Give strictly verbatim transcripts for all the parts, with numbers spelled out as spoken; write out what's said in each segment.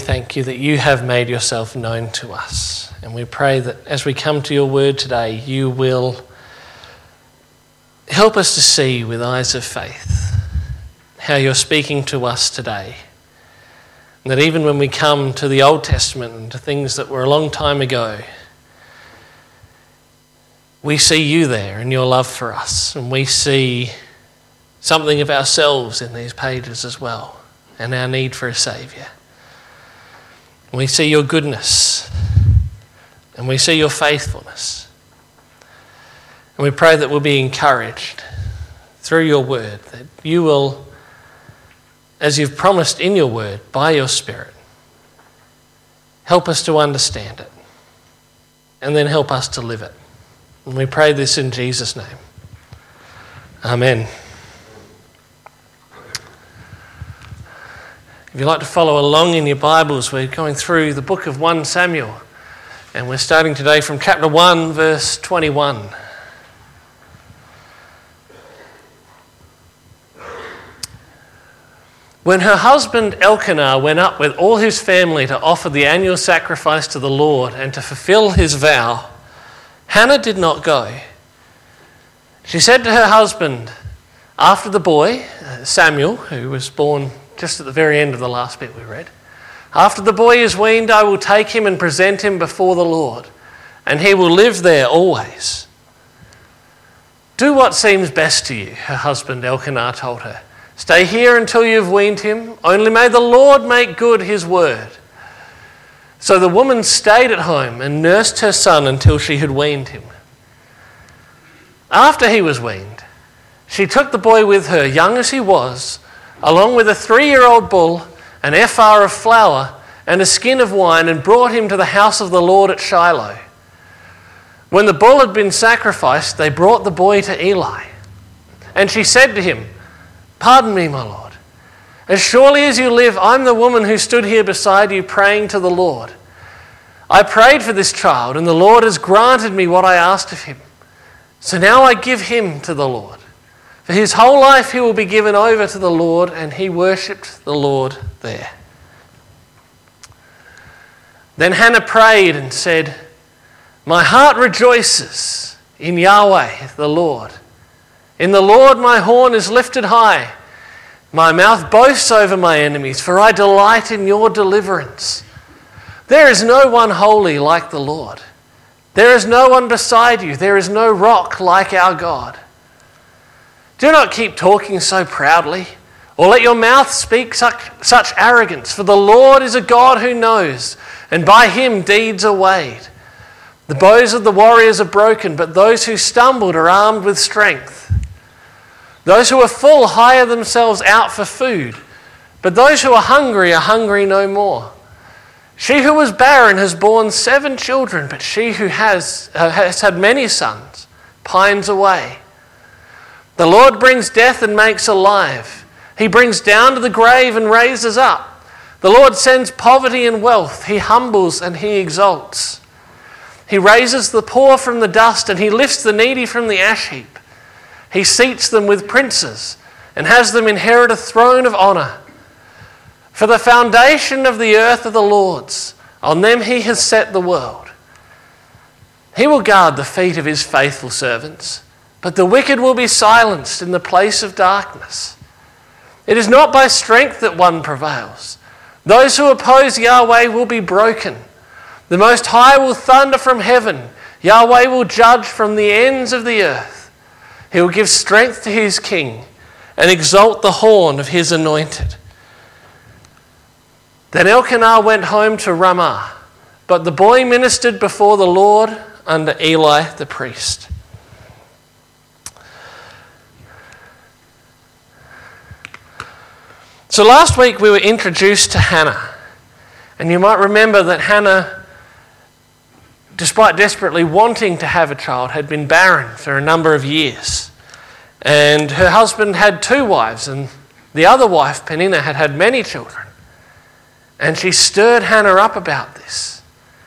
Thank you that you have made yourself known to us. And we pray that as we come to your word today, you will help us to see with eyes of faith how you're speaking to us today. And that even when we come to the Old Testament and to things that were a long time ago, we see you there and your love for us. And we see something of ourselves in these pages as well, and our need for a Saviour. We see your goodness, and we see your faithfulness. And we pray that we'll be encouraged through your word, that you will, as you've promised in your word, by your Spirit, help us to understand it, and then help us to live it. And we pray this in Jesus' name. Amen. If you'd like to follow along in your Bibles, we're going through the book of First Samuel, and we're starting today from chapter one, verse twenty-one. When her husband Elkanah went up with all his family to offer the annual sacrifice to the Lord and to fulfill his vow, Hannah did not go. She said to her husband, after the boy, Samuel, who was born just at the very end of the last bit we read, after the boy is weaned, I will take him and present him before the Lord, and he will live there always. Do what seems best to you, her husband Elkanah told her. Stay here until you've weaned him. Only may the Lord make good his word. So the woman stayed at home and nursed her son until she had weaned him. After he was weaned, she took the boy with her, young as he was, along with a three-year-old bull, an ephah of flour, and a skin of wine, and brought him to the house of the Lord at Shiloh. When the bull had been sacrificed, they brought the boy to Eli. And she said to him, Pardon me, my lord. As surely as you live, I'm the woman who stood here beside you praying to the Lord. I prayed for this child, and the Lord has granted me what I asked of him. So now I give him to the Lord. For his whole life he will be given over to the Lord, and he worshipped the Lord there. Then Hannah prayed and said, My heart rejoices in Yahweh, the Lord. In the Lord my horn is lifted high. My mouth boasts over my enemies, for I delight in your deliverance. There is no one holy like the Lord. There is no one beside you. There is no rock like our God. Do not keep talking so proudly, or let your mouth speak such, such arrogance, for the Lord is a God who knows, and by him deeds are weighed. The bows of the warriors are broken, but those who stumbled are armed with strength. Those who are full hire themselves out for food, but those who are hungry are hungry no more. She who was barren has borne seven children, but she who has, uh, has had many sons pines away. The Lord brings death and makes alive. He brings down to the grave and raises up. The Lord sends poverty and wealth. He humbles and he exalts. He raises the poor from the dust and he lifts the needy from the ash heap. He seats them with princes and has them inherit a throne of honour. For the foundation of the earth are the Lord's. On them he has set the world. He will guard the feet of his faithful servants, but the wicked will be silenced in the place of darkness. It is not by strength that one prevails. Those who oppose Yahweh will be broken. The Most High will thunder from heaven. Yahweh will judge from the ends of the earth. He will give strength to his king and exalt the horn of his anointed. Then Elkanah went home to Ramah, but the boy ministered before the Lord under Eli the priest. So last week we were introduced to Hannah, and you might remember that Hannah, despite desperately wanting to have a child, had been barren for a number of years. And her husband had two wives, and the other wife, Peninnah, had had many children. And she stirred Hannah up about this.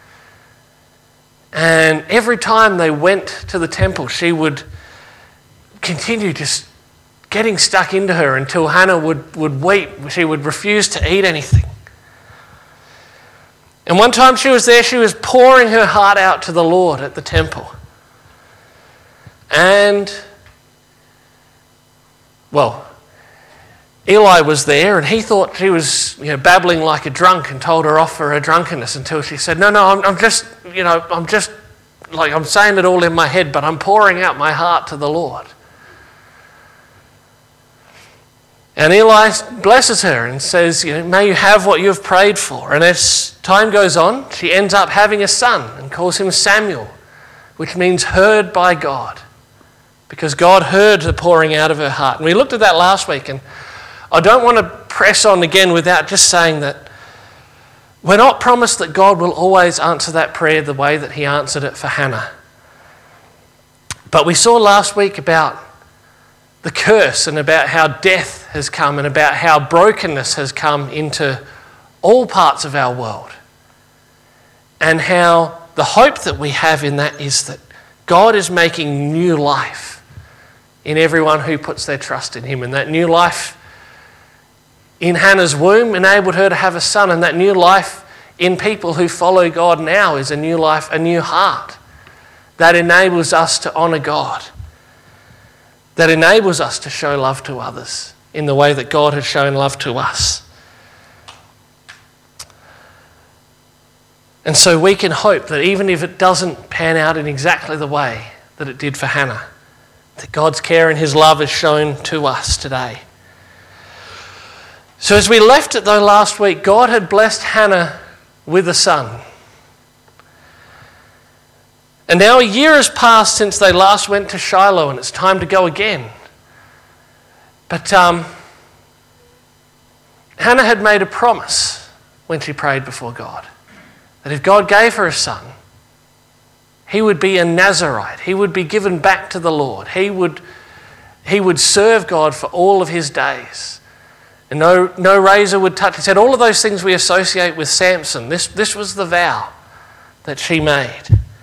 And every time they went to the temple, she would continue just getting stuck into her until Hannah would, would weep. She would refuse to eat anything. And one time she was there, she was pouring her heart out to the Lord at the temple. And, well, Eli was there and he thought she was, you know, babbling like a drunk and told her off for her drunkenness until she said, no, no, I'm, I'm just, you know, I'm just, like I'm saying it all in my head, but I'm pouring out my heart to the Lord. And Eli blesses her and says, you know, may you have what you have prayed for. And as time goes on, she ends up having a son and calls him Samuel, which means heard by God, because God heard the pouring out of her heart. And we looked at that last week, and I don't want to press on again without just saying that we're not promised that God will always answer that prayer the way that he answered it for Hannah. But we saw last week about the curse and about how death has come and about how brokenness has come into all parts of our world. And how the hope that we have in that is that God is making new life in everyone who puts their trust in him. And that new life in Hannah's womb enabled her to have a son, and that new life in people who follow God now is a new life, a new heart that enables us to honour God, that enables us to show love to others in the way that God has shown love to us. And so we can hope that even if it doesn't pan out in exactly the way that it did for Hannah, that God's care and his love is shown to us today. So as we left it though last week, God had blessed Hannah with a son. And now a year has passed since they last went to Shiloh, and it's time to go again. But um, Hannah had made a promise when she prayed before God, that if God gave her a son, he would be a Nazarite. He would be given back to the Lord. He would, he would serve God for all of his days. And no, no razor would touch his head. All of those things we associate with Samson. This, this was the vow that she made.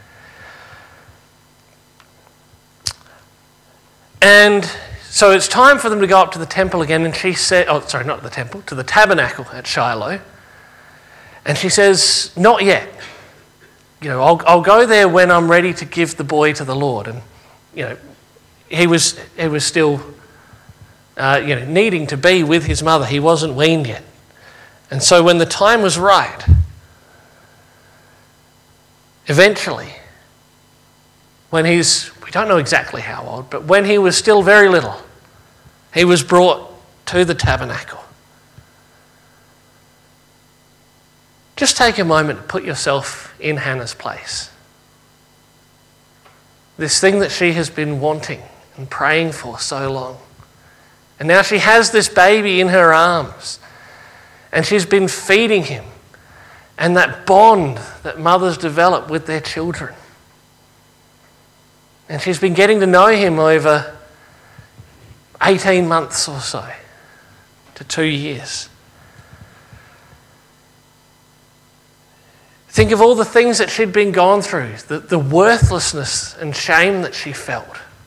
And so it's time for them to go up to the temple again, and she said, oh, sorry, not the temple, to the tabernacle at Shiloh. And she says, not yet. You know, I'll, I'll go there when I'm ready to give the boy to the Lord. And, you know, he was, he was still, uh, you know, needing to be with his mother. He wasn't weaned yet. And so when the time was right, eventually, when he's, we don't know exactly how old, but when he was still very little, he was brought to the tabernacle. Just take a moment to put yourself in Hannah's place. This thing that she has been wanting and praying for so long. And now she has this baby in her arms, and she's been feeding him, and that bond that mothers develop with their children. And she's been getting to know him over eighteen months or so to two years. Think of all the things that she'd been gone through, the, the worthlessness and shame that she felt.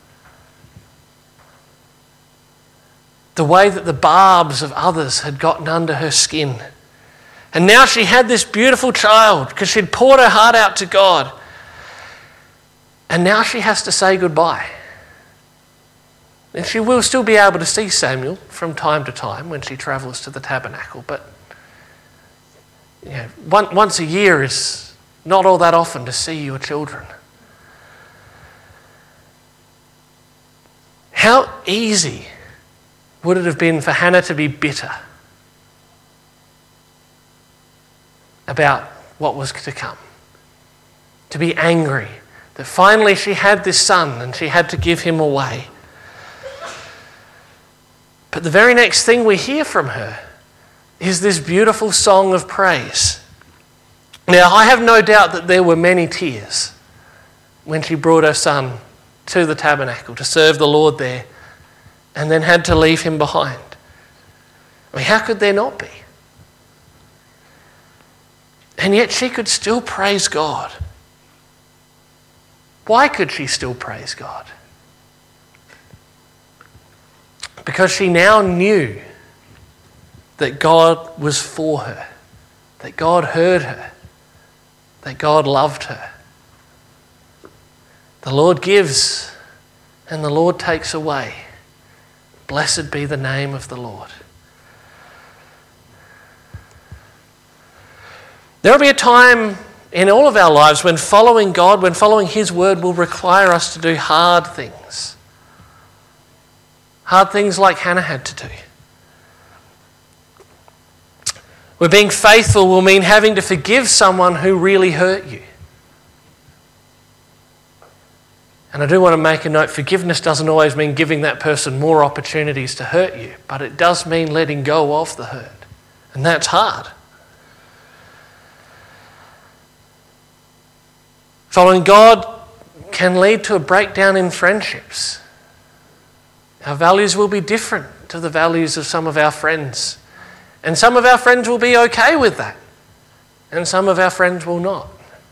The way that the barbs of others had gotten under her skin. And now she had this beautiful child because she'd poured her heart out to God. And now she has to say goodbye. And she will still be able to see Samuel from time to time when she travels to the tabernacle, but you know, one, once a year is not all that often to see your children. How easy would it have been for Hannah to be bitter about what was to come? To be angry that finally she had this son and she had to give him away. But the very next thing we hear from her is this beautiful song of praise. Now, I have no doubt that there were many tears when she brought her son to the tabernacle to serve the Lord there and then had to leave him behind. I mean, how could there not be? And yet she could still praise God. Why could she still praise God? Because she now knew that God was for her, that God heard her, that God loved her. The Lord gives and the Lord takes away. Blessed be the name of the Lord. There will be a time in all of our lives when following God, when following His word will require us to do hard things. Hard things like Hannah had to do. Where being faithful will mean having to forgive someone who really hurt you. And I do want to make a note, forgiveness doesn't always mean giving that person more opportunities to hurt you, but it does mean letting go of the hurt. And that's hard. Following God can lead to a breakdown in friendships. Our values will be different to the values of some of our friends. And some of our friends will be okay with that. And some of our friends will not.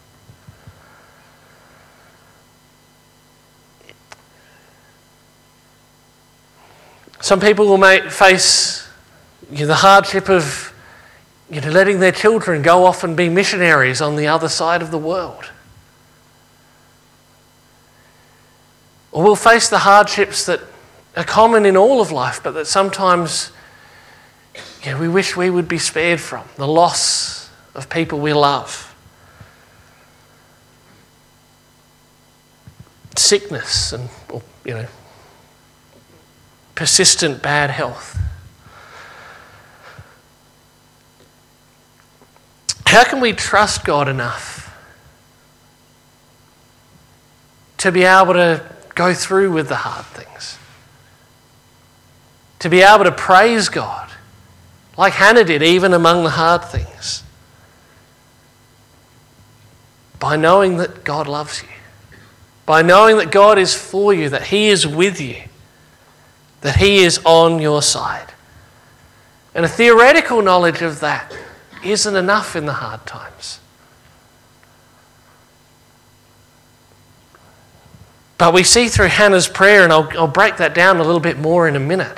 Some people will may face you know, the hardship of you know, letting their children go off and be missionaries on the other side of the world. Or we'll face the hardships that are common in all of life, but that sometimes you know, we wish we would be spared from. The loss of people we love. Sickness and, or, you know, persistent bad health. How can we trust God enough to be able to go through with the hard things? To be able to praise God like Hannah did, even among the hard things. By knowing that God loves you. By knowing that God is for you, that He is with you. That He is on your side. And a theoretical knowledge of that isn't enough in the hard times. But we see through Hannah's prayer, and I'll, I'll break that down a little bit more in a minute,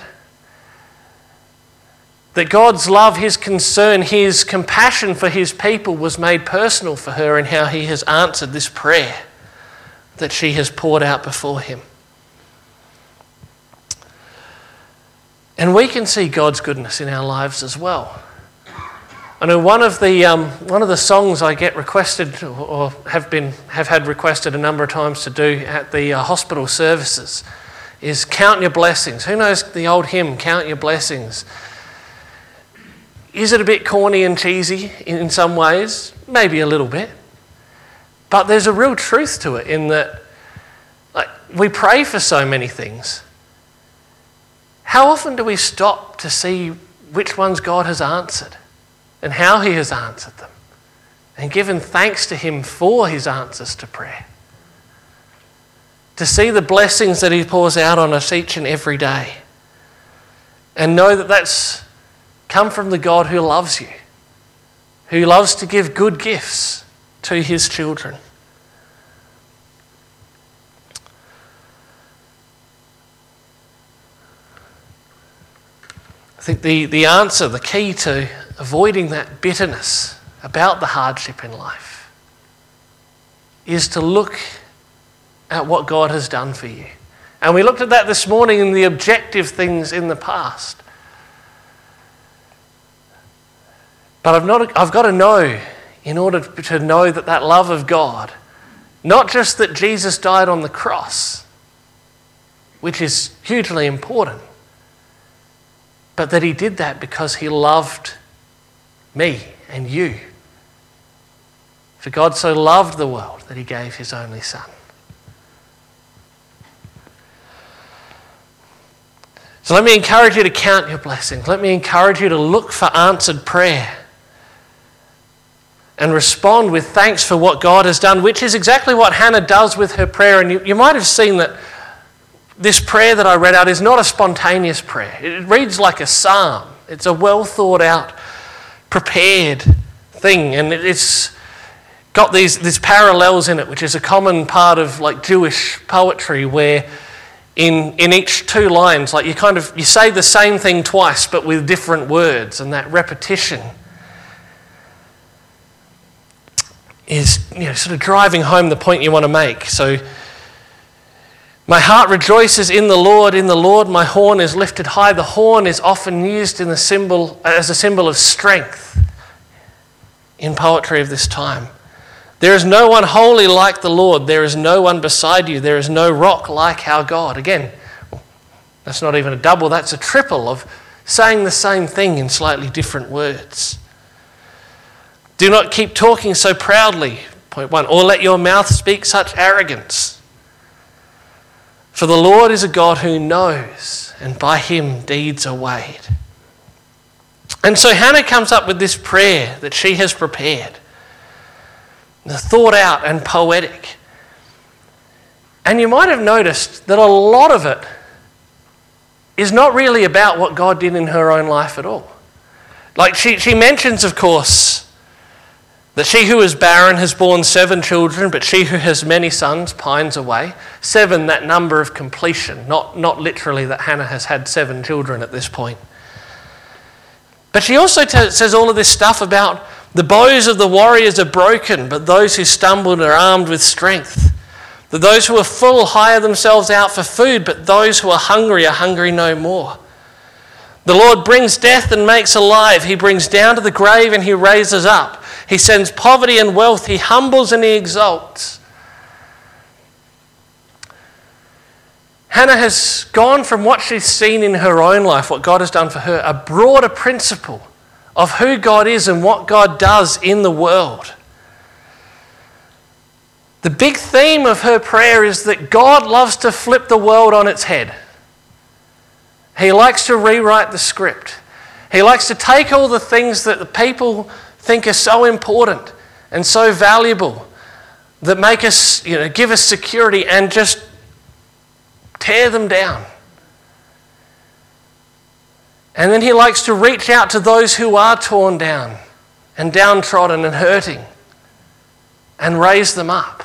that God's love, His concern, His compassion for His people was made personal for her in how He has answered this prayer that she has poured out before Him. And we can see God's goodness in our lives as well. I know one of the um, one of the songs I get requested or have been have had requested a number of times to do at the uh, hospital services is "Count Your Blessings." Who knows the old hymn, "Count Your Blessings"? Is it a bit corny and cheesy in some ways? Maybe a little bit. But there's a real truth to it in that, like, we pray for so many things. How often do we stop to see which ones God has answered and how He has answered them and given thanks to Him for His answers to prayer? To see the blessings that He pours out on us each and every day and know that that's come from the God who loves you, who loves to give good gifts to His children. I think the, the answer, the key to avoiding that bitterness about the hardship in life is to look at what God has done for you. And we looked at that this morning in the objective things in the past. But I've, not, I've got to know, in order to know that that love of God, not just that Jesus died on the cross, which is hugely important, but that He did that because He loved me and you. For God so loved the world that He gave His only Son. So let me encourage you to count your blessings. Let me encourage you to look for answered prayer and respond with thanks for what God has done, which is exactly what Hannah does with her prayer. And you, you might have seen that this prayer that I read out is not a spontaneous prayer. It reads like a psalm. It's a well thought out, prepared thing. And it's got these, these parallels in it, which is a common part of like Jewish poetry where in, in each two lines, like you kind of, you say the same thing twice but with different words, and that repetition is, you know, sort of driving home the point you want to make. So, my heart rejoices in the Lord. In the Lord, my horn is lifted high. The horn is often used in the symbol as a symbol of strength in poetry of this time. There is no one holy like the Lord. There is no one beside you. There is no rock like our God. Again, that's not even a double, that's a triple of saying the same thing in slightly different words. Do not keep talking so proudly, point one, or let your mouth speak such arrogance. For the Lord is a God who knows, and by him deeds are weighed. And so Hannah comes up with this prayer that she has prepared, thought out and poetic. And you might have noticed that a lot of it is not really about what God did in her own life at all. Like she, she mentions, of course, that she who is barren has borne seven children, but she who has many sons pines away. Seven, that number of completion, not, not literally that Hannah has had seven children at this point. But she also t- says all of this stuff about the bows of the warriors are broken, but those who stumbled are armed with strength. That those who are full hire themselves out for food, but those who are hungry are hungry no more. The Lord brings death and makes alive. He brings down to the grave and he raises up. He sends poverty and wealth. He humbles and he exalts. Hannah has gone from what she's seen in her own life, what God has done for her, a broader principle of who God is and what God does in the world. The big theme of her prayer is that God loves to flip the world on its head. He likes to rewrite the script. He likes to take all the things that the people think are so important and so valuable that make us, you know, give us security and just tear them down. And then he likes to reach out to those who are torn down and downtrodden and hurting and raise them up.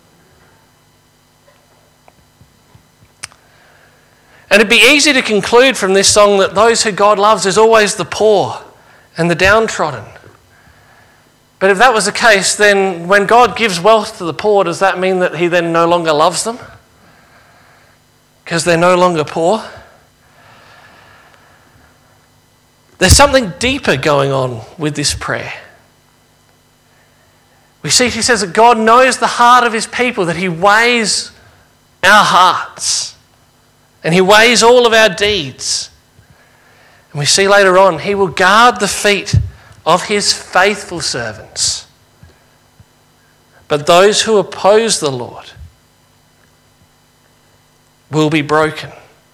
And it'd be easy to conclude from this song that those who God loves is always the poor and the downtrodden. But if that was the case, then when God gives wealth to the poor, does that mean that he then no longer loves them? Because they're no longer poor? There's something deeper going on with this prayer. We see she says that God knows the heart of his people, that he weighs our hearts. And he weighs all of our deeds. And we see later on, he will guard the feet of his faithful servants. But those who oppose the Lord will be broken.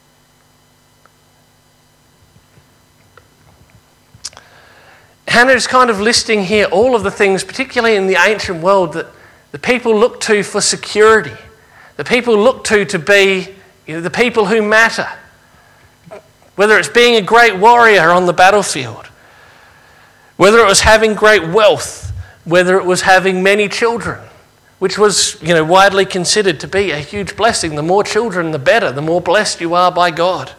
Hannah is kind of listing here all of the things, particularly in the ancient world, that the people look to for security. The people look to to be You know, the people who matter, whether it's being a great warrior on the battlefield, whether it was having great wealth, whether it was having many children, which was, you know, widely considered to be a huge blessing. The more children, the better, the more blessed you are by God.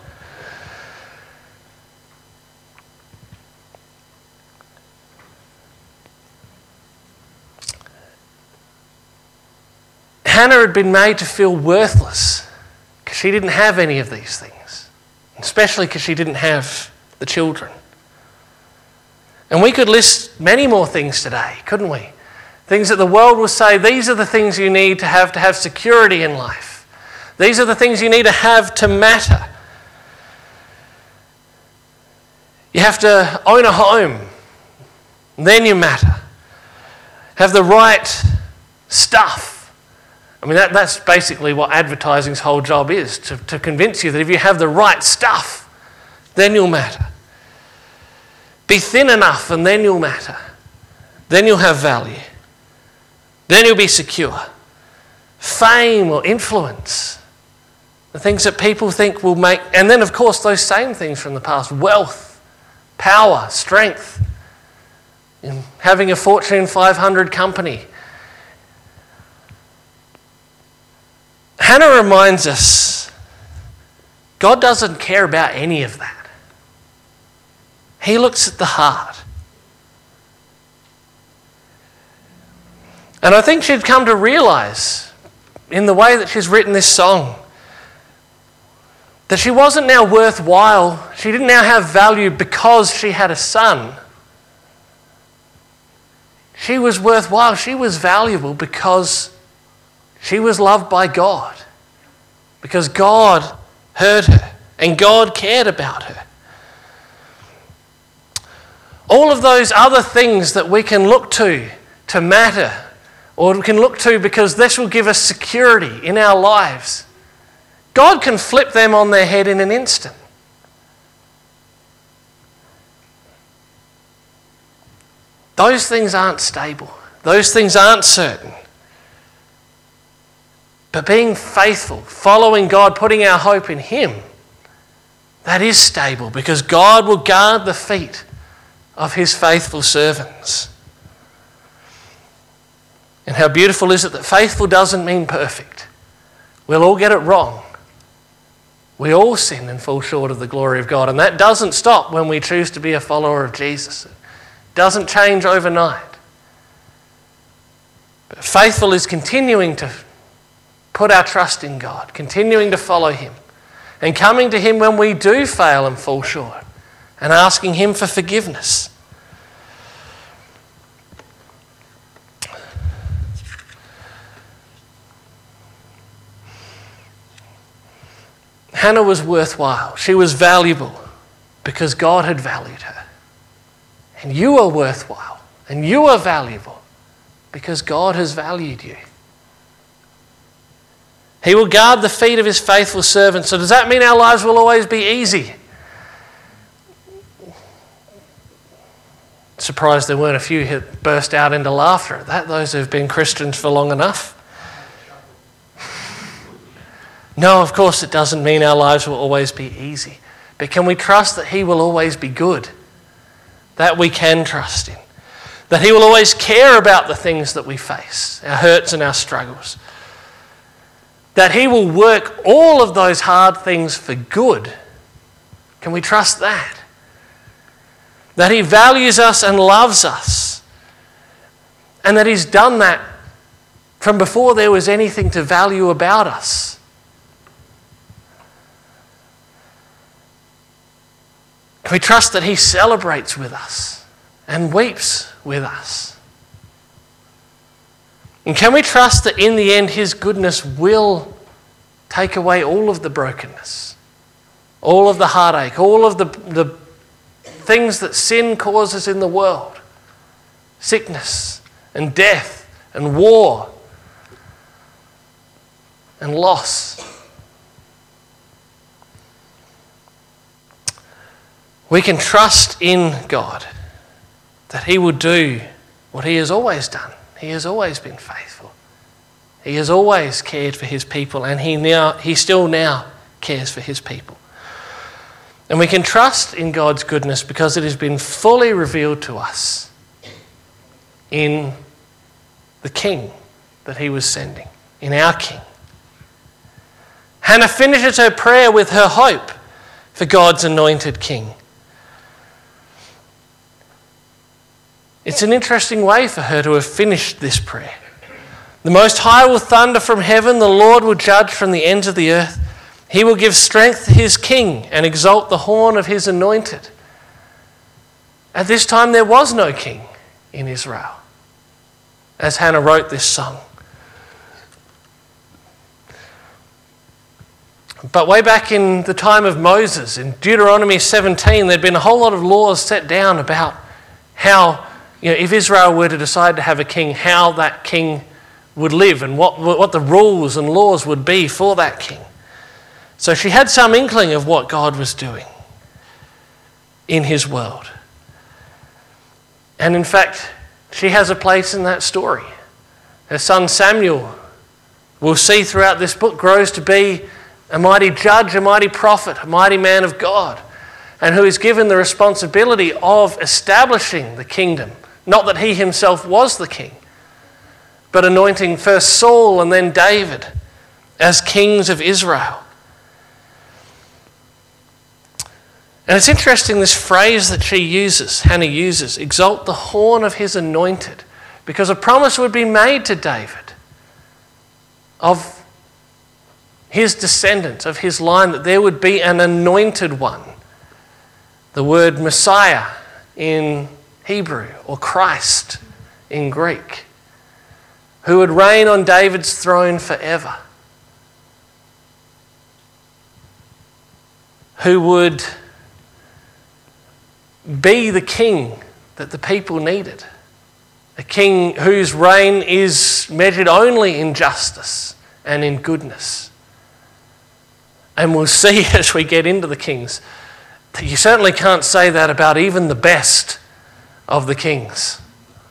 Hannah had been made to feel worthless. She didn't have any of these things, especially because she didn't have the children. And we could list many more things today, couldn't we? Things that the world will say, these are the things you need to have to have security in life. These are the things you need to have to matter. You have to own a home, then you matter. Have the right stuff. I mean, that, that's basically what advertising's whole job is, to, to convince you that if you have the right stuff, then you'll matter. Be thin enough and then you'll matter. Then you'll have value. Then you'll be secure. Fame or influence, the things that people think will make, and then of course those same things from the past, wealth, power, strength, having a Fortune five hundred company. Hannah reminds us, God doesn't care about any of that. He looks at the heart. And I think she'd come to realise, in the way that she's written this song, that she wasn't now worthwhile. She didn't now have value because she had a son. She was worthwhile. She was valuable because she was loved by God. Because God heard her and God cared about her. All of those other things that we can look to to matter, or we can look to because this will give us security in our lives, God can flip them on their head in an instant. Those things aren't stable. Those things aren't certain. But being faithful, following God, putting our hope in Him, that is stable, because God will guard the feet of His faithful servants. And how beautiful is it that faithful doesn't mean perfect. We'll all get it wrong. We all sin and fall short of the glory of God, and that doesn't stop when we choose to be a follower of Jesus. It doesn't change overnight. But faithful is continuing to put our trust in God, continuing to follow Him, and coming to Him when we do fail and fall short, and asking Him for forgiveness. Hannah was worthwhile. She was valuable because God had valued her. And you are worthwhile and you are valuable because God has valued you. He will guard the feet of His faithful servants. So does that mean our lives will always be easy? Surprised there weren't a few who burst out into laughter at that, those who've been Christians for long enough. No, of course it doesn't mean our lives will always be easy. But can we trust that He will always be good? That we can trust in. That He will always care about the things that we face, our hurts and our struggles. That He will work all of those hard things for good. Can we trust that? That He values us and loves us. And that He's done that from before there was anything to value about us. Can we trust that He celebrates with us and weeps with us? And can we trust that in the end His goodness will take away all of the brokenness, all of the heartache, all of the, the things that sin causes in the world, sickness and death and war and loss? We can trust in God that He will do what He has always done. He has always been faithful. He has always cared for His people, and He now He still now cares for His people. And we can trust in God's goodness because it has been fully revealed to us in the King that He was sending, in our King. Hannah finishes her prayer with her hope for God's anointed King. It's an interesting way for her to have finished this prayer. The Most High will thunder from heaven, the Lord will judge from the ends of the earth. He will give strength to His king and exalt the horn of His anointed. At this time there was no king in Israel, as Hannah wrote this song. But way back in the time of Moses, in Deuteronomy seventeen, there'd been a whole lot of laws set down about how, you know, if Israel were to decide to have a king, how that king would live and what, what the rules and laws would be for that king. So she had some inkling of what God was doing in His world. And in fact, she has a place in that story. Her son Samuel, we'll see throughout this book, grows to be a mighty judge, a mighty prophet, a mighty man of God, and who is given the responsibility of establishing the kingdom. Not that he himself was the king, but anointing first Saul and then David as kings of Israel. And it's interesting, this phrase that she uses, Hannah uses, exalt the horn of His anointed. because a promise would be made to David of his descendants, of his line, that there would be an anointed one. The word Messiah in Hebrew, or Christ in Greek, who would reign on David's throne forever, who would be the king that the people needed, a king whose reign is measured only in justice and in goodness. And we'll see as we get into the kings that you certainly can't say that about even the best of the kings.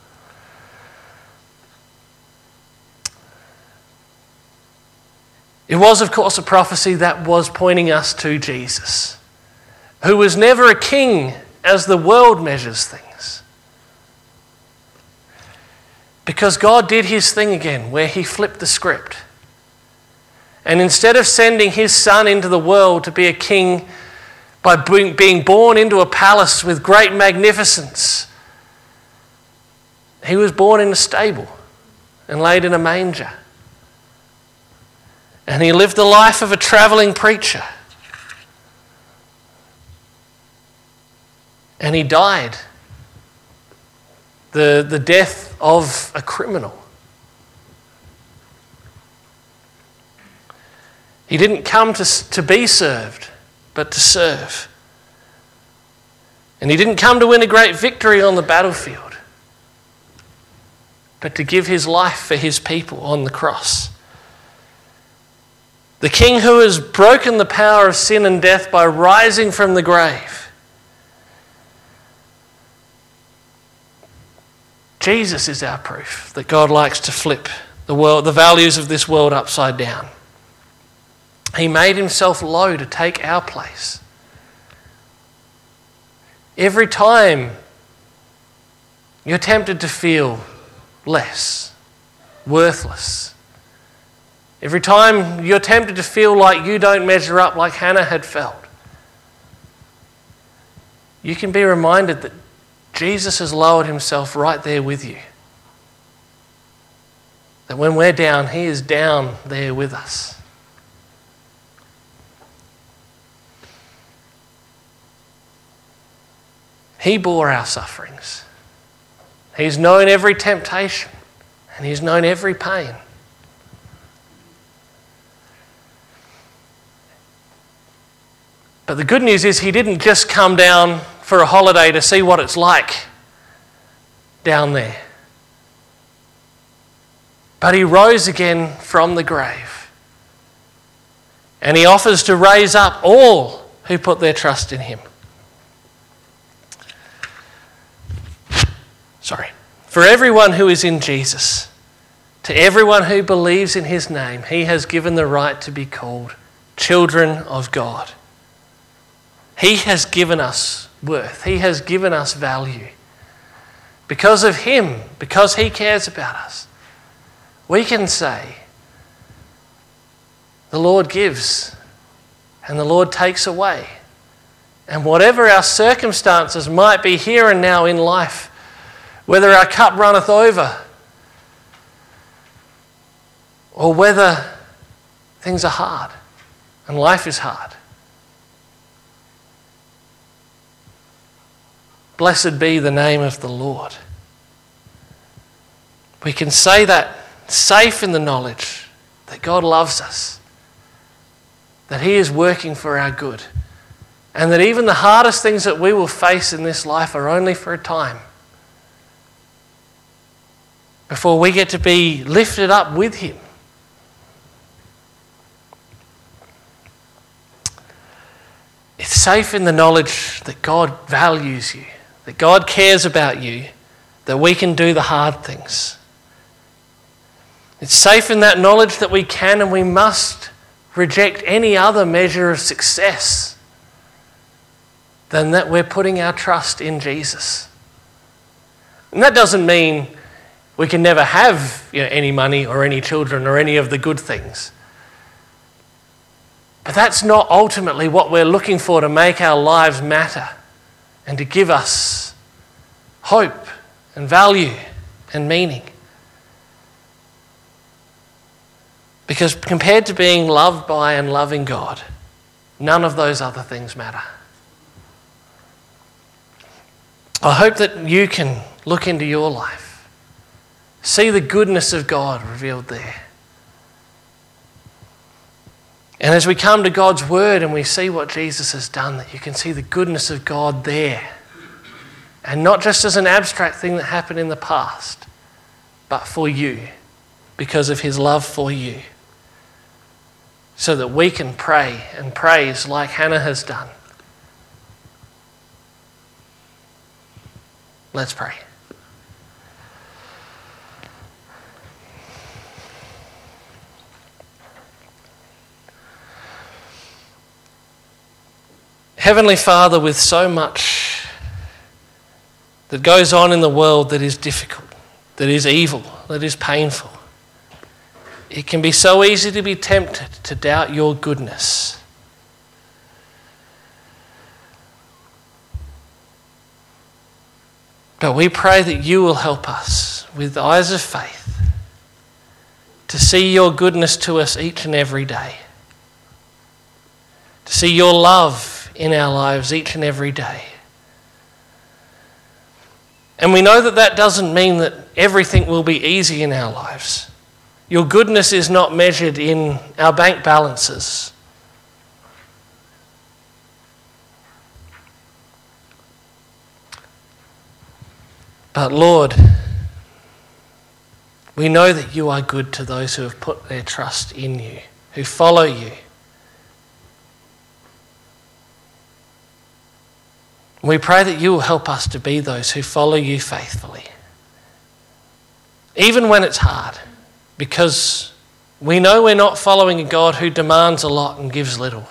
It was, of course, a prophecy that was pointing us to Jesus, who was never a king as the world measures things. Because God did his thing again, where he flipped the script. And instead of sending his son into the world to be a king by being born into a palace with great magnificence, he was born in a stable and laid in a manger. And he lived the life of a travelling preacher. And he died the, the death of a criminal. He didn't come to, to be served, but to serve. And he didn't come to win a great victory on the battlefield, but to give his life for his people on the cross. The King who has broken the power of sin and death by rising from the grave. Jesus is our proof that God likes to flip the world, the values of this world upside down. He made himself low to take our place. Every time you're tempted to feel less, worthless, every time you're tempted to feel like you don't measure up like Hannah had felt, you can be reminded that Jesus has lowered himself right there with you. That when we're down, he is down there with us. He bore our sufferings. He's known every temptation, and he's known every pain. But the good news is he didn't just come down for a holiday to see what it's like down there. But he rose again from the grave. And he offers to raise up all who put their trust in him. Sorry. For everyone who is in Jesus, to everyone who believes in his name, he has given the right to be called children of God. He has given us worth. He has given us value. Because of him, because he cares about us, we can say, the Lord gives and the Lord takes away. And whatever our circumstances might be here and now in life, whether our cup runneth over or whether things are hard and life is hard, blessed be the name of the Lord. We can say that safe in the knowledge that God loves us, that he is working for our good, and that even the hardest things that we will face in this life are only for a time before we get to be lifted up with him. It's safe in the knowledge that God values you, that God cares about you, that we can do the hard things. It's safe in that knowledge that we can and we must reject any other measure of success than that we're putting our trust in Jesus. And that doesn't mean we can never have, you know, any money or any children or any of the good things. But that's not ultimately what we're looking for to make our lives matter and to give us hope and value and meaning. Because compared to being loved by and loving God, none of those other things matter. I hope that you can look into your life, see the goodness of God revealed there. And as we come to God's word and we see what Jesus has done, that you can see the goodness of God there. And not just as an abstract thing that happened in the past, but for you, because of his love for you. So that we can pray and praise like Hannah has done. Let's pray. Heavenly Father, with so much that goes on in the world that is difficult, that is evil, that is painful, it can be so easy to be tempted to doubt your goodness. But we pray that you will help us with eyes of faith to see your goodness to us each and every day, to see your love in our lives each and every day. And we know that that doesn't mean that everything will be easy in our lives. Your goodness is not measured in our bank balances. But Lord, we know that you are good to those who have put their trust in you, who follow you. We pray that you will help us to be those who follow you faithfully. Even when it's hard, because we know we're not following a God who demands a lot and gives little.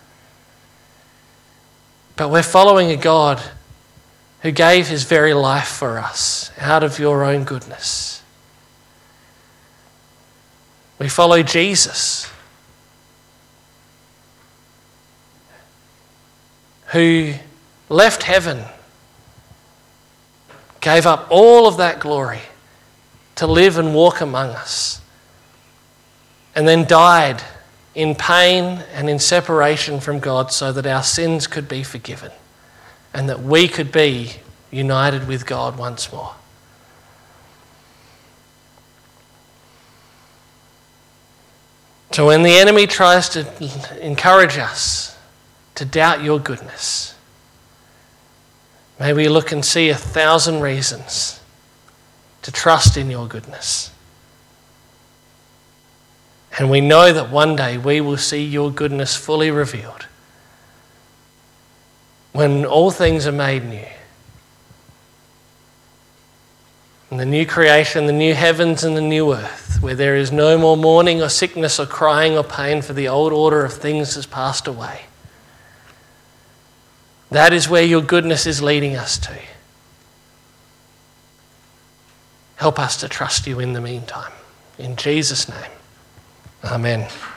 But we're following a God who gave his very life for us out of your own goodness. We follow Jesus, who left heaven, gave up all of that glory to live and walk among us, and then died in pain and in separation from God so that our sins could be forgiven and that we could be united with God once more. So when the enemy tries to encourage us to doubt your goodness, may we look and see a thousand reasons to trust in your goodness. And we know that one day we will see your goodness fully revealed when all things are made new. And the new creation, the new heavens and the new earth, where there is no more mourning or sickness or crying or pain, for the old order of things has passed away. That is where your goodness is leading us to. Help us to trust you in the meantime. In Jesus' name, amen.